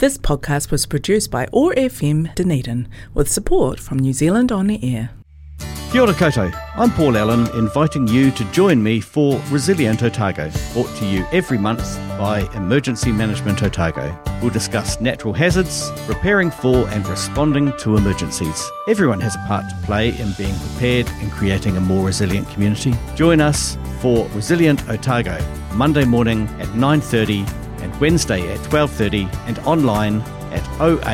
This podcast was produced by OAR FM Dunedin with support from New Zealand On Air. Kia ora koutou, I'm Paul Allen, inviting you to join me for Resilient Otago, brought to you every month by Emergency Management Otago. We'll discuss natural hazards, preparing for and responding to emergencies. Everyone has a part to play in being prepared and creating a more resilient community. Join us for Resilient Otago, Monday morning at 9:30 and Wednesday at 12:30 and online at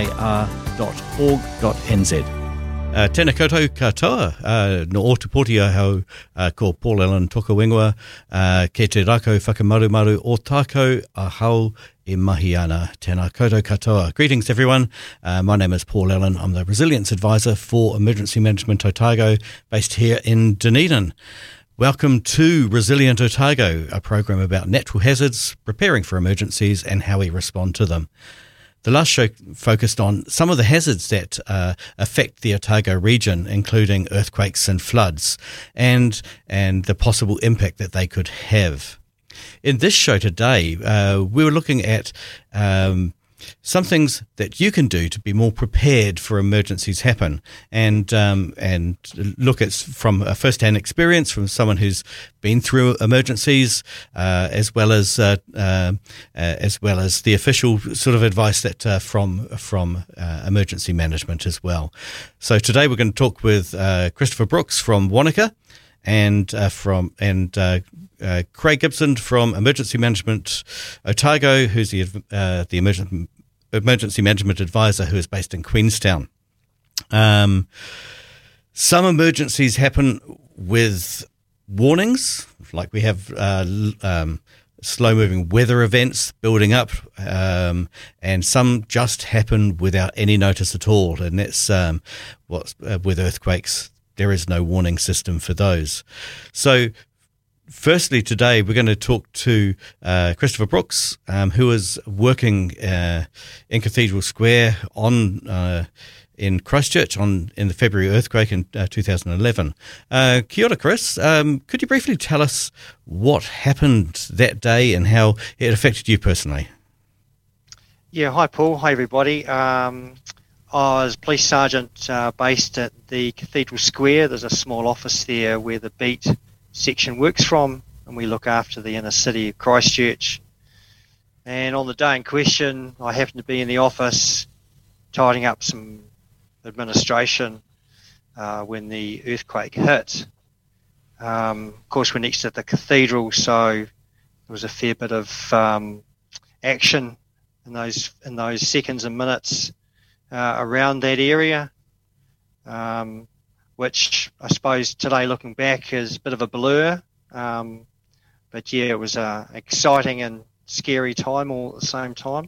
oar.org.nz. Tēnā koutou katoa, no o te poti ahau ko Paul Allen toka wengua, ke te rako whakamarumaru o tākou ahau e mahi ana. Tēnā koutou katoa. Greetings everyone, my name is Paul Allen. I'm the Resilience Advisor for Emergency Management Otago, based here in Dunedin. Welcome to Resilient Otago, a program about natural hazards, preparing for emergencies and how we respond to them. The last show focused on some of the hazards that affect the Otago region, including earthquakes and floods, and the possible impact that they could have. In this show today, we were looking at some things that you can do to be more prepared for emergencies happen, and look at from a first-hand experience from someone who's been through emergencies, as well as the official sort of advice that from emergency management as well. So today we're going to talk with Christopher Brooks from Wanaka, and Craig Gibson from Emergency Management Otago, who's the Emergency Management Advisor who is based in Queenstown. Some emergencies happen with warnings, like we have slow-moving weather events building up, and some just happen without any notice at all, and that's with earthquakes. There is no warning system for those. So firstly, today we're going to talk to Christopher Brooks, who is working in Cathedral Square in Christchurch in the February earthquake in 2011. Kia ora, Chris. Could you briefly tell us what happened that day and how it affected you personally? Yeah, hi Paul. Hi everybody. I was police sergeant based at the Cathedral Square. There's a small office there where the beat section works from, and we look after the inner city of Christchurch. And on the day in question, I happened to be in the office tidying up some administration when the earthquake hit. Of course, we're next to the cathedral, so there was a fair bit of action in those seconds and minutes around that area, which I suppose today looking back is a bit of a blur. But yeah, it was an exciting and scary time all at the same time.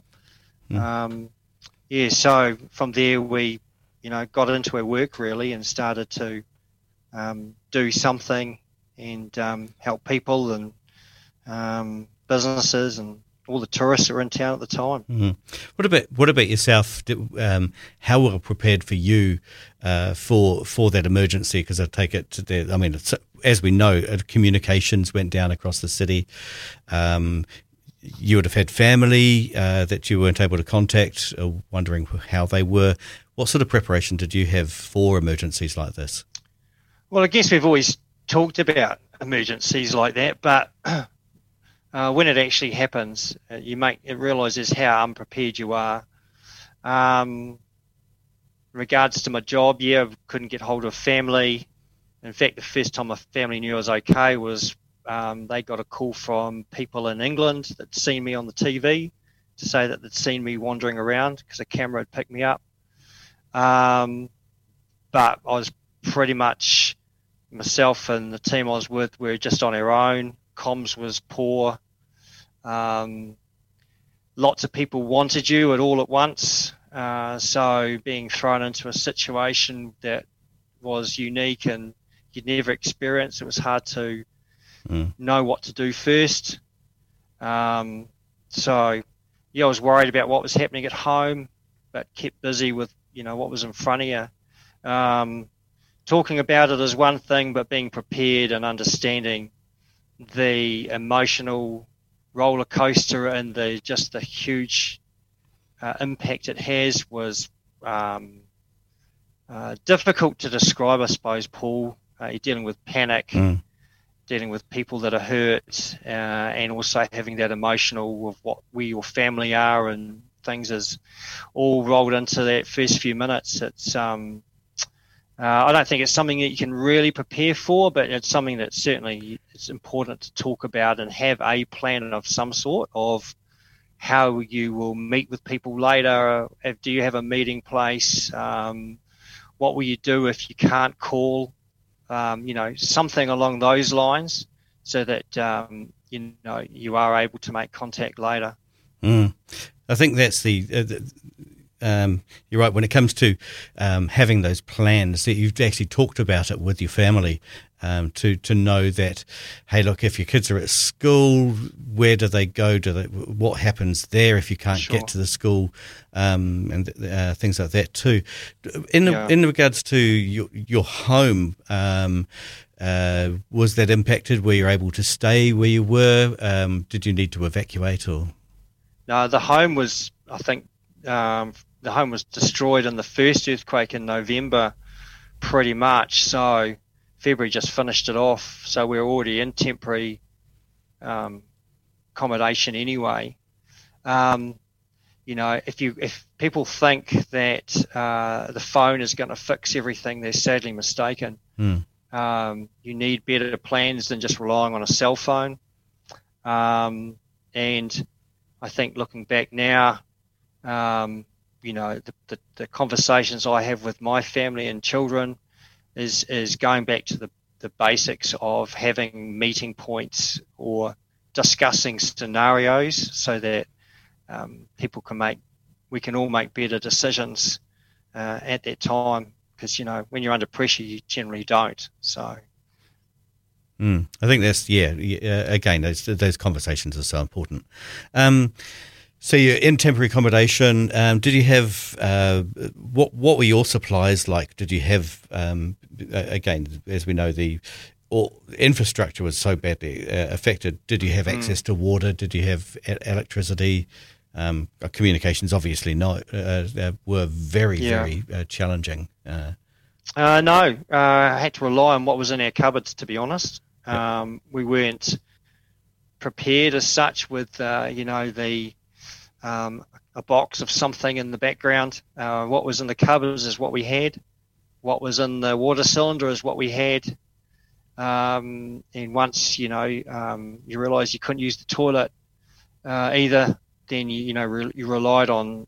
So from there we, got into our work really and started to do something and help people and businesses and all the tourists that were in town at the time. Mm-hmm. What about yourself? How well prepared for you for that emergency? Because I take it as we know, communications went down across the city. You would have had family that you weren't able to contact, wondering how they were. What sort of preparation did you have for emergencies like this? Well, I guess we've always talked about emergencies like that, but when it actually happens, it realises how unprepared you are. In regards to my job, I couldn't get hold of family. In fact, the first time my family knew I was okay was they got a call from people in England that'd seen me on the TV to say that they'd seen me wandering around because a camera had picked me up. But I was pretty much, myself and the team I was with were just on our own. Comms was poor. Lots of people wanted you all at once. So being thrown into a situation that was unique and you'd never experienced, it was hard to know what to do first. I was worried about what was happening at home, but kept busy with, what was in front of you. Talking about it is one thing, but being prepared and understanding the emotional roller coaster and the huge impact it has was difficult to describe, I suppose, Paul. You're dealing with panic, dealing with people that are hurt, and also having that emotional of where your family are and things is all rolled into that first few minutes. It's I don't think it's something that you can really prepare for, but it's something that certainly it's important to talk about and have a plan of some sort of how you will meet with people later. Do you have a meeting place? What will you do if you can't call? Something along those lines, so that you are able to make contact later. I think that's you're right when it comes to having those plans, that you've actually talked about it with your family, to know that, hey, look, if your kids are at school, where do they go? What happens there if you can't get to the school, and things like that too. In regards to your home, was that impacted? Were you able to stay where you were? Did you need to evacuate or? No, the home was, I think, the home was destroyed in the first earthquake in November, pretty much. So February just finished it off. So we were already in temporary accommodation anyway. If people think that the phone is going to fix everything, they're sadly mistaken. You need better plans than just relying on a cell phone. And I think looking back now, the conversations I have with my family and children is going back to the basics of having meeting points or discussing scenarios, so that we can all make better decisions at that time. Because when you're under pressure, you generally don't. So. I think that's again, those conversations are so important. So you're in temporary accommodation. Did you have what were your supplies like? Did you have again, as we know, the infrastructure was so badly affected? Did you have access to water? Did you have electricity? Communications obviously were very challenging. No, I had to rely on what was in our cupboards, to be honest. We weren't prepared as such with a box of something in the background. What was in the cupboards is what we had. What was in the water cylinder is what we had. And once you realise you couldn't use the toilet either, then you relied on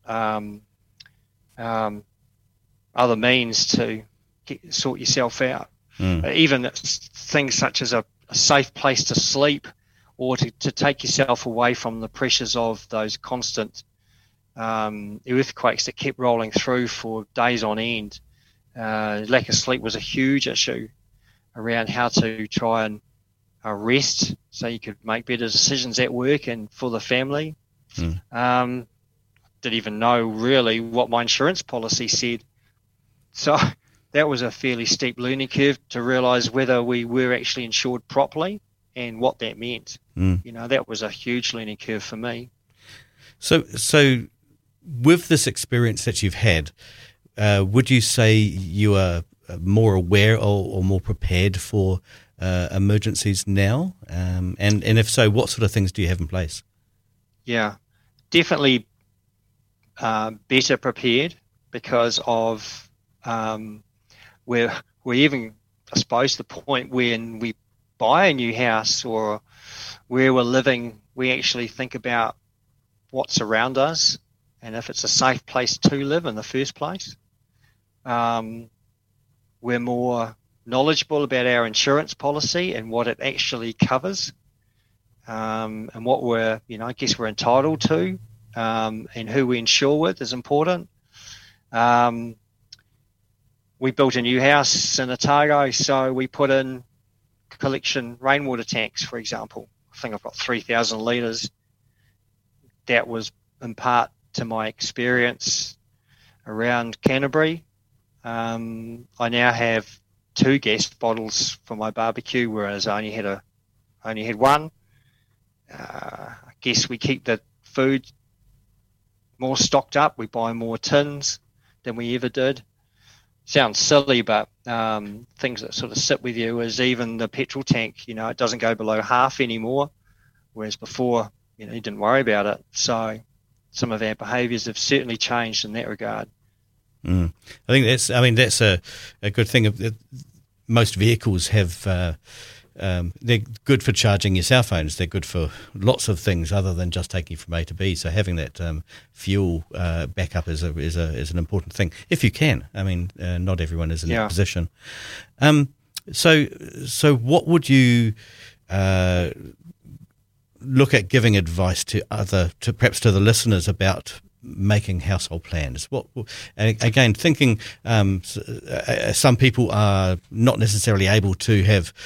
other means to sort yourself out. Even things such as a safe place to sleep, or to take yourself away from the pressures of those constant earthquakes that kept rolling through for days on end. Lack of sleep was a huge issue around how to try and rest so you could make better decisions at work and for the family. Didn't even know really what my insurance policy said. So that was a fairly steep learning curve to realise whether we were actually insured properly and what that meant. That was a huge learning curve for me. So with this experience that you've had, would you say you are more aware or more prepared for emergencies now? And if so, what sort of things do you have in place? Yeah, definitely better prepared, because of we're even, I suppose, the point when we buy a new house or where we're living, we actually think about what's around us and if it's a safe place to live in the first place. We're more knowledgeable about our insurance policy and what it actually covers, and what we're entitled to, and who we insure with is important. We built a new house in Otago, so we put in collection rainwater tanks, for example. I think I've got 3,000 litres. That was in part to my experience around Canterbury. I now have 2 gas bottles for my barbecue, whereas I only had one. I guess we keep the food more stocked up. We buy more tins than we ever did. Sounds silly, but things that sort of sit with you is even the petrol tank. It doesn't go below half anymore, whereas before, you didn't worry about it. So some of our behaviours have certainly changed in that regard. I think that's a good thing. Most vehicles have, they're good for charging your cell phones. They're good for lots of things other than just taking you from A to B. So having that fuel backup is an important thing if you can. Not everyone is in that position. So what would you look at giving advice to perhaps to the listeners about making household plans? Again, thinking some people are not necessarily able to have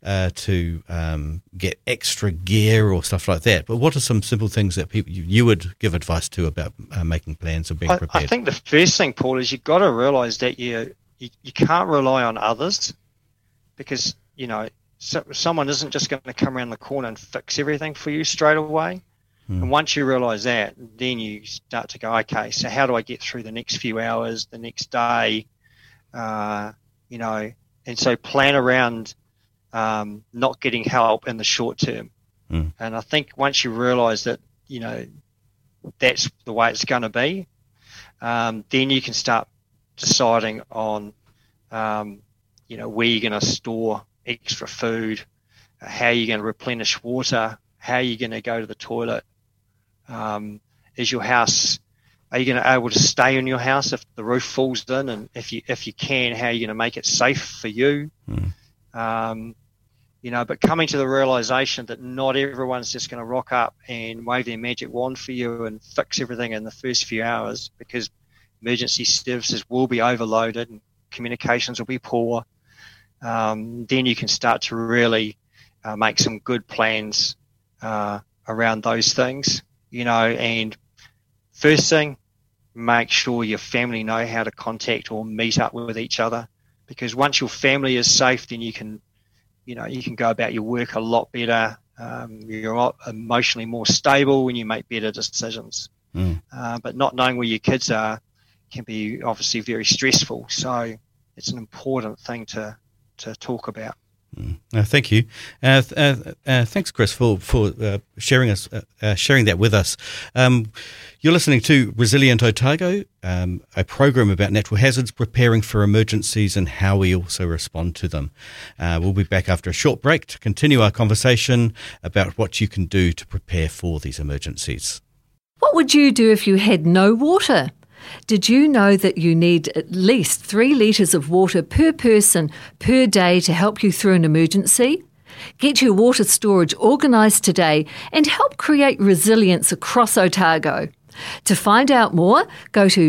get extra gear or stuff like that, but what are some simple things that you would give advice to about making plans or being prepared? I think the first thing, Paul, is you've got to realise that you can't rely on others, because someone isn't just going to come around the corner and fix everything for you straight away. And once you realise that, then you start to go, okay, so how do I get through the next few hours, the next day, and so plan around not getting help in the short term. And I think once you realise that, that's the way it's going to be, then you can start deciding on, where you're going to store extra food, how you're going to replenish water, how you're going to go to the toilet. Is your house, are you going to be able to stay in your house if the roof falls in? And if you can, how are you going to make it safe for you? But coming to the realization that not everyone's just going to rock up and wave their magic wand for you and fix everything in the first few hours, because emergency services will be overloaded and communications will be poor. Then you can start to really make some good plans around those things. And first thing, make sure your family know how to contact or meet up with each other, because once your family is safe, then you can go about your work a lot better. You're emotionally more stable and you make better decisions. But not knowing where your kids are can be obviously very stressful. So it's an important thing to talk about. Thank you. Thanks, Chris, for sharing that with us. You're listening to Resilient Otago, a program about natural hazards, preparing for emergencies and how we also respond to them. We'll be back after a short break to continue our conversation about what you can do to prepare for these emergencies. What would you do if you had no water? Did you know that you need at least 3 litres of water per person per day to help you through an emergency? Get your water storage organised today and help create resilience across Otago. To find out more, go to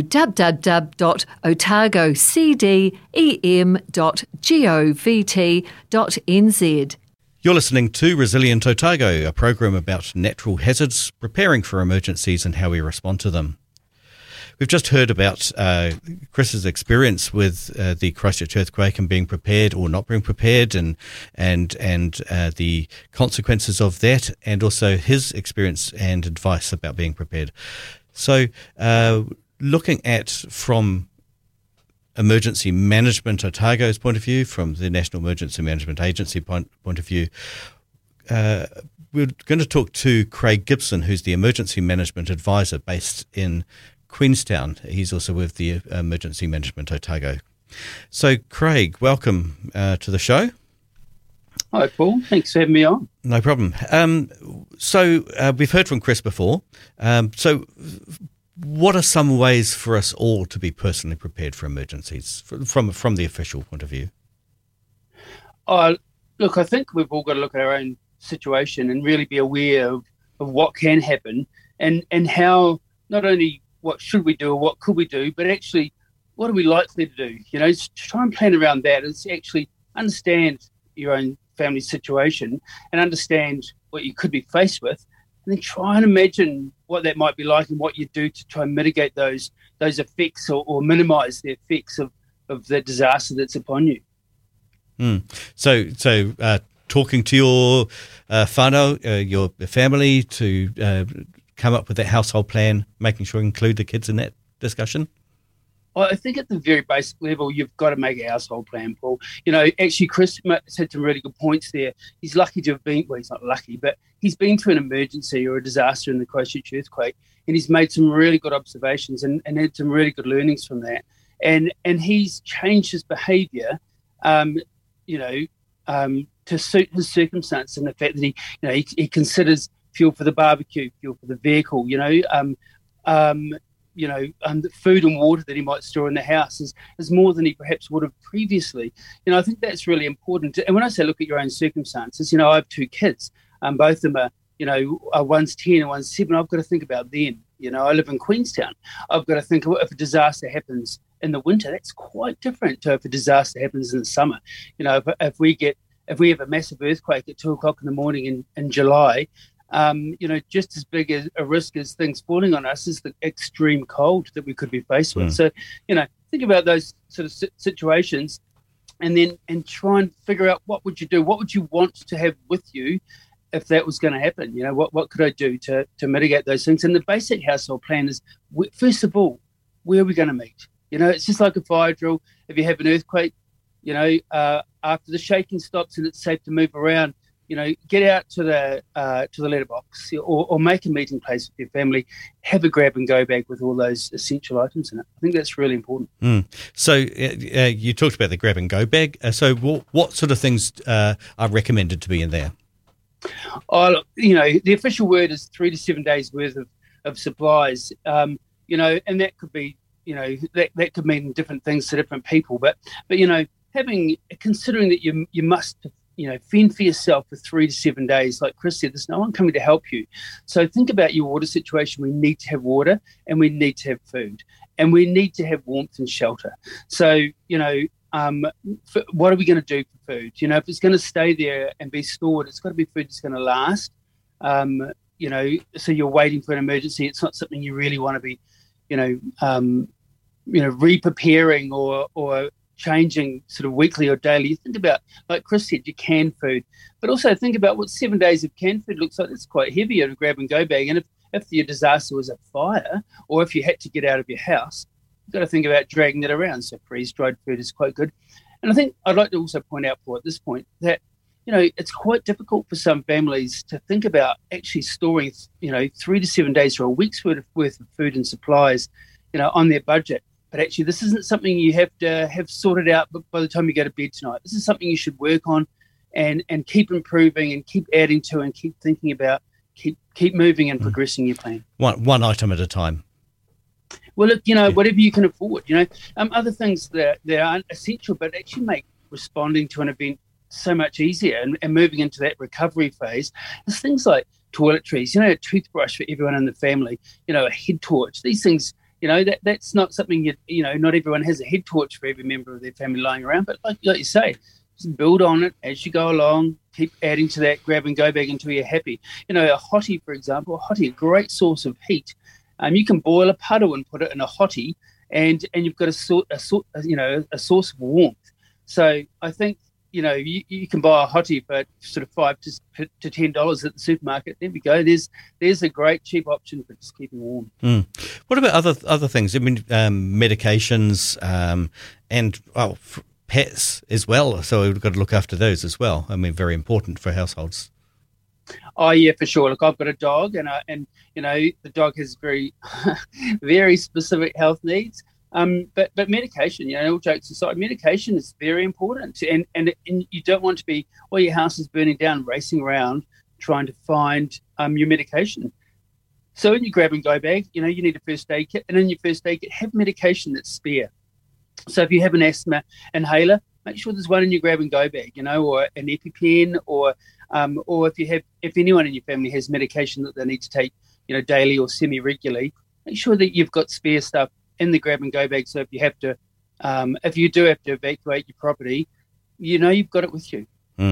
www.otagocdem.govt.nz. You're listening to Resilient Otago, a program about natural hazards, preparing for emergencies and how we respond to them. We've just heard about Chris's experience with the Christchurch earthquake and being prepared or not being prepared, and the consequences of that, and also his experience and advice about being prepared. So, looking at from Emergency Management Otago's point of view, from the National Emergency Management Agency point of view, we're going to talk to Craig Gibson, who's the Emergency Management Advisor based in Queenstown. He's also with the Emergency Management Otago. So, Craig, welcome to the show. Hi, Paul. Thanks for having me on. No problem. So, we've heard from Chris before. So, what are some ways for us all to be personally prepared for emergencies from the official point of view? Look, I think we've all got to look at our own situation and really be aware of what can happen and how not only what should we do or what could we do, but actually what are we likely to do? To try and plan around that is actually understand your own family situation and understand what you could be faced with, and then try and imagine what that might be like and what you do to try and mitigate those effects or minimise the effects of the disaster that's upon you. So talking to your whānau, your family, to come up with that household plan, making sure you include the kids in that discussion? Well, I think at the very basic level, you've got to make a household plan, Paul. Actually, Chris said some really good points there. He's lucky to have been, well, he's not lucky, but he's been through an emergency or a disaster in the Christchurch earthquake, and he's made some really good observations and had some really good learnings from that. And he's changed his behaviour, to suit his circumstance, and the fact that he considers fuel for the barbecue, fuel for the vehicle, the food and water that he might store in the house is more than he perhaps would have previously. I think that's really important. And when I say look at your own circumstances, I have 2 kids. Both of them are, one's 10 and one's 7. I've got to think about them. I live in Queenstown. I've got to think if a disaster happens in the winter, that's quite different to if a disaster happens in the summer. If we have a massive earthquake at 2:00 in the morning in July, just as big a risk as things falling on us is the extreme cold that we could be faced with. So, think about those sort of situations and try and figure out what would you do? What would you want to have with you if that was going to happen? What could I do to mitigate those things? And the basic household plan is, first of all, where are we going to meet? It's just like a fire drill. If you have an earthquake, after the shaking stops and it's safe to move around, get out to the letterbox or make a meeting place with your family. Have a grab and go bag with all those essential items in it. I think that's really important. So you talked about the grab and go bag. So what sort of things are recommended to be in there? Oh, look, the official word is 3 to 7 days worth of supplies. And that could be, that could mean different things to different people. But considering that you must fend for yourself for 3 to 7 days. Like Chris said, there's no one coming to help you. So think about your water situation. We need to have water and we need to have food and we need to have warmth and shelter. So, what are we going to do for food? If it's going to stay there and be stored, it's got to be food that's going to last. So you're waiting for an emergency. It's not something you really want to be, re-preparing or changing sort of weekly or daily. You think about, like Chris said, your canned food, but also think about what 7 days of canned food looks like. It's quite heavy in a grab and go bag. And if your disaster was a fire or if you had to get out of your house, you've got to think about dragging it around. So freeze-dried food is quite good. And I think I'd like to also point out, Paul, at this point that, it's quite difficult for some families to think about actually storing, 3 to 7 days or a week's worth of food and supplies, on their budget. But actually, this isn't something you have to have sorted out by the time you go to bed tonight. This is something you should work on and keep improving and keep adding to and keep thinking about, keep moving and progressing your plan. One item at a time. Well, look, whatever you can afford, other things that aren't essential but actually make responding to an event so much easier and moving into that recovery phase is things like toiletries, a toothbrush for everyone in the family, a head torch. These things, that's not something not everyone has a head torch for every member of their family lying around, but like you say, just build on it as you go along, keep adding to that grab and go bag until you're happy. A hottie, for example, a great source of heat. You can boil a puddle and put it in a hottie and you've got a source of warmth. So I think, you can buy a hottie for sort of $5 to $10 at the supermarket. There we go. There's a great cheap option for just keeping warm. What about other things? I mean, medications and pets as well. So we've got to look after those as well. I mean, very important for households. Oh yeah, for sure. Look, I've got a dog, and the dog has very, very specific health needs. But medication, all jokes aside, medication is very important, and you don't want to be while your house is burning down, racing around trying to find your medication. So in your grab and go bag, you need a first aid kit, and in your first aid kit, have medication that's spare. So if you have an asthma inhaler, make sure there's one in your grab and go bag, or an EpiPen, or if anyone in your family has medication that they need to take, daily or semi-regularly, make sure that you've got spare stuff in the grab and go bag. So if you have to, if you do have to evacuate your property, you've got it with you.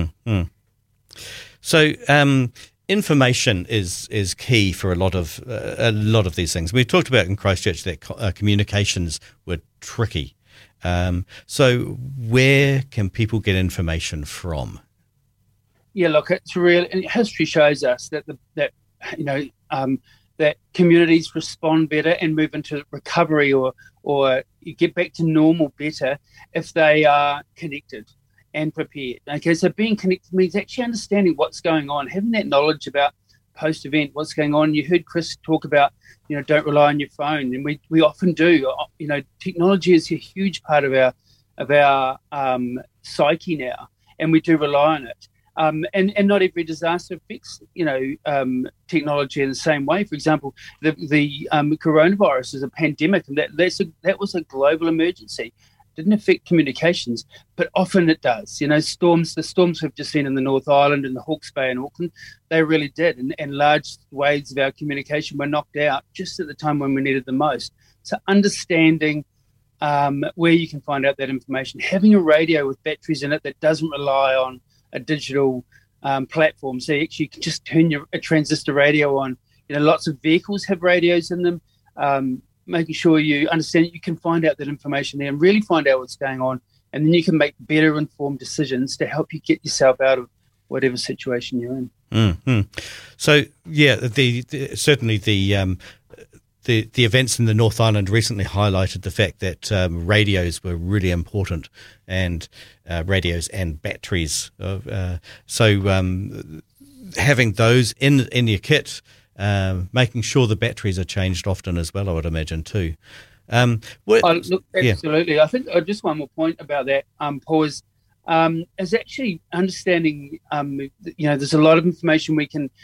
So information is key for a lot of these things. We talked about in Christchurch that communications were tricky. So where can people get information from? Yeah, look, it's real. And history shows us that that communities respond better and move into recovery or you get back to normal better if they are connected and prepared. Okay, so being connected means actually understanding what's going on, having that knowledge about post-event, what's going on. You heard Chris talk about, don't rely on your phone, and we often do. Technology is a huge part of our psyche now, and we do rely on it. And not every disaster affects, technology in the same way. For example, the coronavirus is a pandemic, and that was a global emergency. It didn't affect communications, but often it does. The storms we've just seen in the North Island and the Hawke's Bay in Auckland, they really did. And large waves of our communication were knocked out just at the time when we needed the most. So understanding where you can find out that information, having a radio with batteries in it that doesn't rely on a digital platform. So actually you can just turn a transistor radio on. Lots of vehicles have radios in them. Making sure you understand you can find out that information there and really find out what's going on, and then you can make better informed decisions to help you get yourself out of whatever situation you're in. Mm-hmm. So yeah, certainly the events in the North Island recently highlighted the fact that radios were really important, and radios and batteries. Having those in your kit, making sure the batteries are changed often as well, I would imagine too. Absolutely. Yeah. I think just one more point about that, Paul, is actually understanding. There's a lot of information we can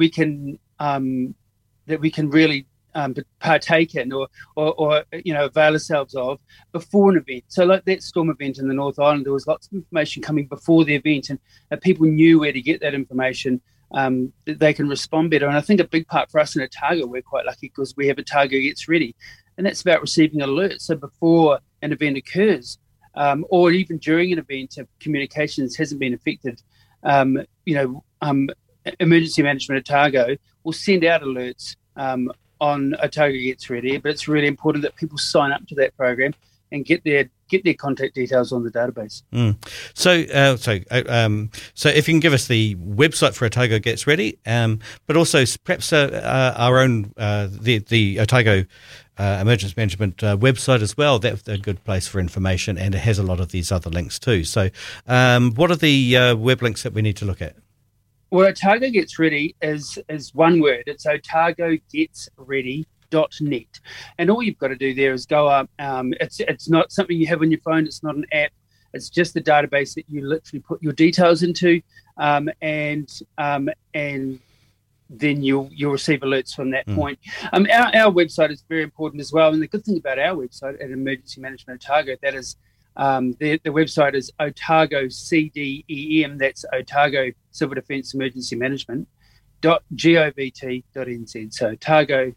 really partake in or avail ourselves of before an event. So like that storm event in the North Island, there was lots of information coming before the event, and people knew where to get that information. They can respond better. And I think a big part for us in Otago, we're quite lucky because we have Otago Gets Ready, and that's about receiving alerts. So before an event occurs, or even during an event, if communications hasn't been affected, Emergency Management Otago will send out alerts on Otago Gets Ready, but it's really important that people sign up to that program and get their contact details on the database. So if you can give us the website for Otago Gets Ready, but also perhaps our own the Otago Emergency Management website as well. That's a good place for information, and it has a lot of these other links too. So what are the web links that we need to look at? Well, Otago Gets Ready is one word. It's otagogetsready.net. And all you've got to do there is go up. It's not something you have on your phone. It's not an app. It's just a database that you literally put your details into, and then you'll receive alerts from that point. Our website is very important as well. And the good thing about our website at Emergency Management Otago, that is, the website is Otago CDEM. That's Otago Civil Defence Emergency Management .govt.nz. So Otago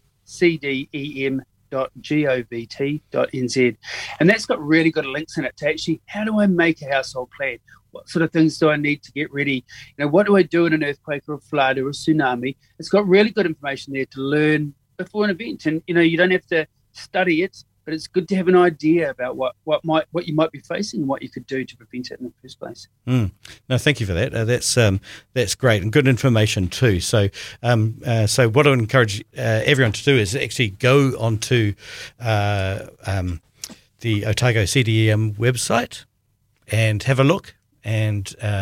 CDEM.govt.nz, and that's got really good links in it to actually, how do I make a household plan? What sort of things do I need to get ready? What do I do in an earthquake or a flood or a tsunami? It's got really good information there to learn before an event, and you don't have to study it, but it's good to have an idea about what you might be facing and what you could do to prevent it in the first place. No, thank you for that. That's great and good information too. So, what I would encourage everyone to do is actually go onto the Otago CDEM website and have a look and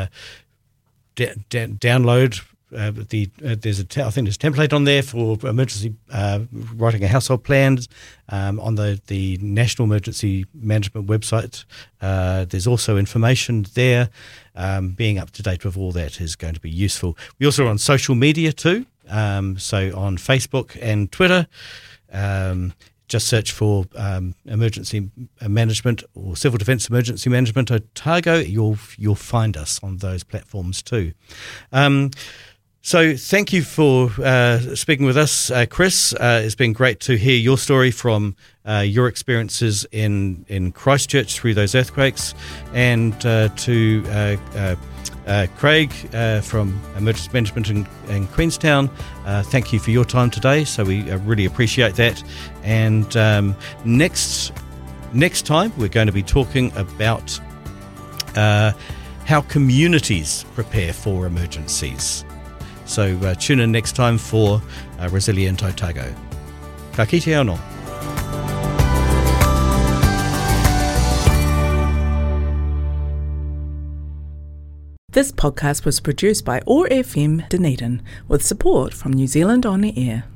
download. I think there's a template on there for emergency writing a household plans on the National Emergency Management website. There's also information there. Being up to date with all that is going to be useful. We also are on social media too, so on Facebook and Twitter. Just search for Emergency Management or Civil Defence Emergency Management Otago. You'll find us on those platforms too. So thank you for speaking with us, Chris. It's been great to hear your story from your experiences in Christchurch through those earthquakes, and to Craig from Emergency Management in Queenstown. Thank you for your time today. So we really appreciate that. And next time we're going to be talking about how communities prepare for emergencies. So tune in next time for Resilient Otago. Ka kite anō. This podcast was produced by OAR FM Dunedin with support from New Zealand On the Air.